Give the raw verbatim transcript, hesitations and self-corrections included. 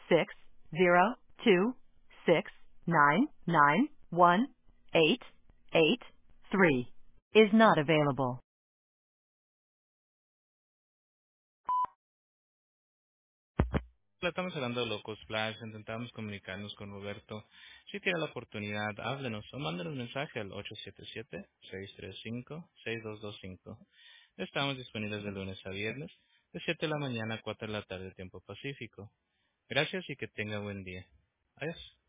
six zero two six nine nine one eight eight three is not available. Estamos hablando de Locos Flash, intentamos comunicarnos con Roberto. Si tiene la oportunidad, háblenos o mándenos un mensaje al ocho siete siete, seis tres cinco, seis dos dos cinco. Estamos disponibles de lunes a viernes, de siete de la mañana a cuatro de la tarde, tiempo pacífico. Gracias y que tenga buen día. Adiós.